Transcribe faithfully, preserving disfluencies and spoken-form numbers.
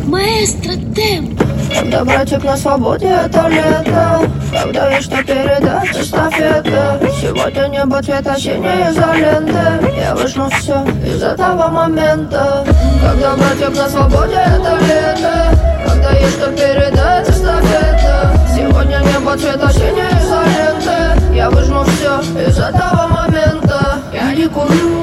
Маэстро, темп. Когда братик на свободе, это лето. Когда есть что передать, эстафета. Сегодня небо цвет осенней изоленты. Я выжму все из этого момента. Когда братик на свободе, это лето. Когда есть что передать, эстафета. Сегодня небо цвет осенней изоленты. Я выжму все из этого момента. Я не курю.